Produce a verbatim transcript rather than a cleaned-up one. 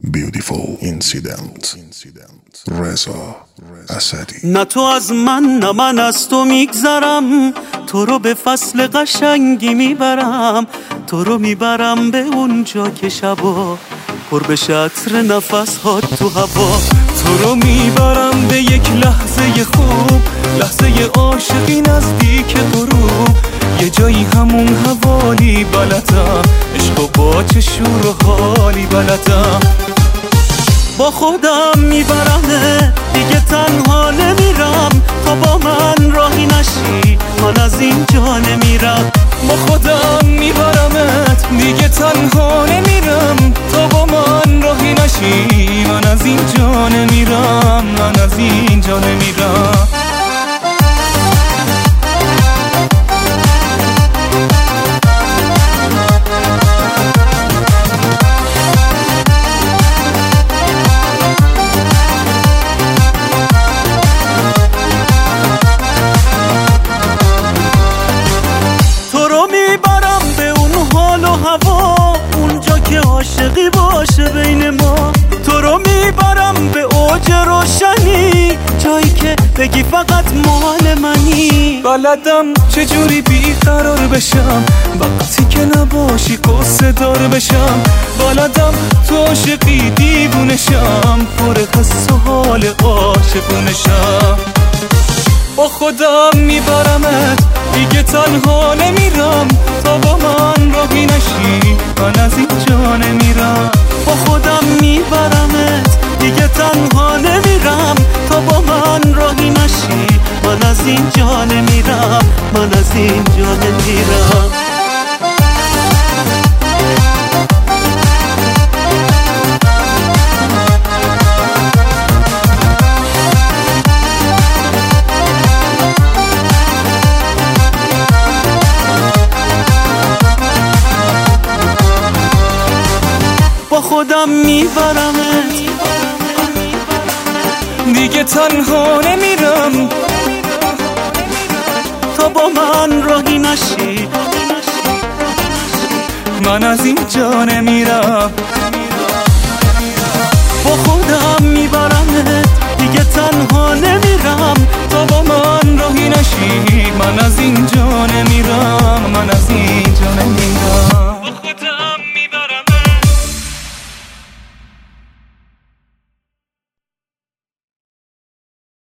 Beautiful incident. رضا اسدی. نه تو از من نه من از تو میگذرم، تو رو به فصل قشنگی میبرم، تو رو میبرم به اونجا که شبا پر بشه عطر نفس ها تو هوا، تو رو میبرم به یک لحظه خوب، لحظه عاشقی نزدیک غروب، یه جایی همون حوالی بلدم، عشق و با چه شور و حالی بلدم، با خودم میبرمه دیگه تنها نمیرم، تا با من راهی نشی من از اینجا نمیرم، با خودم میبرمت دیگه تنها نمیرم، تا با من راهی نشی من از اینجا نمیرم، من از اینجا نمیرم. اونجا که عاشقی باشه بین ما، تو رو میبرم به اوج روشنی، جایی که بگی فقط مال منی، بلدم چجوری بیقرار بشم وقتی که نباشی قصه دار بشم، بلدم تو عاشقی دیوونشم، پر حس و حال عاشقونشم، با خودم میبرمت دیگه تنها نمیرم، تا با من راهی نشی من از اینجا نمیرم، با خودم میبرمت دیگه تنها نمیرم، تا با من راهی نشی من از اینجا نمیرم، من از اینجا نمیرم. با خودم میبرمت دیگه تنها نمیرم، تا با من راهی نشی من از اینجا نمیرم.